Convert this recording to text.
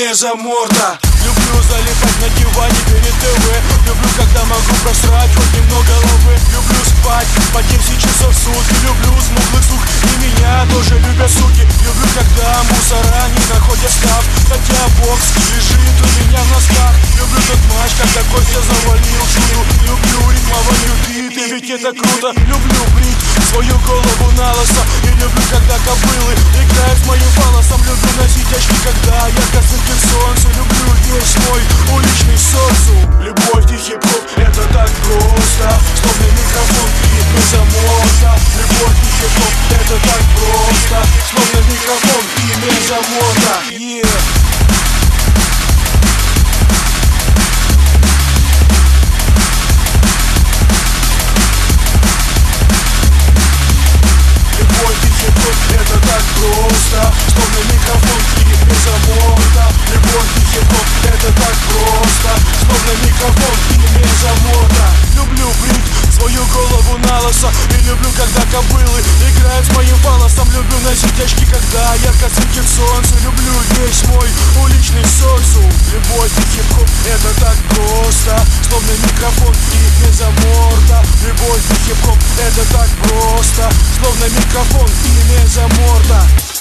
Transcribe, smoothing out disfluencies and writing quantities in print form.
мезоморда. Люблю залипать на диване перед ТВ. Люблю, когда могу просрать хоть немного головы. Люблю спать по 10 часов в сутки. Люблю смуглых сук, и меня тоже любят суки. Люблю, когда мусора не находят став, хотя бокс лежит у меня в носках. Люблю тот матч, когда Костя завалил шуту. Люблю ритмованию биты, ведь это круто. Люблю брить свою голову на лысо. И люблю, когда кобылы играют с моим фалосом. Люблю носить очки, когда ярко светит солнце. Люблю весь мой уличный социум. Любовь и хип-хоп — это так просто, словно микрофон и мезоморда. Любовь и хип-хоп — это так просто, словно микрофон и мезоморда. Это так просто, словно микрофон и мезоморда. Любовь и хип-хоп — это так просто, словно микрофон и мезоморда. Люблю брить свою голову на лысо. И люблю, когда кобылы играют с моим фалосом. Люблю носить очки, когда ярко светит солнце. Люблю весь мой уличный социум. Любовь и хип-хоп — это так просто, словно микрофон и мезоморда. Любовь и хип-хоп — это так просто, словно микрофон и мезоморда.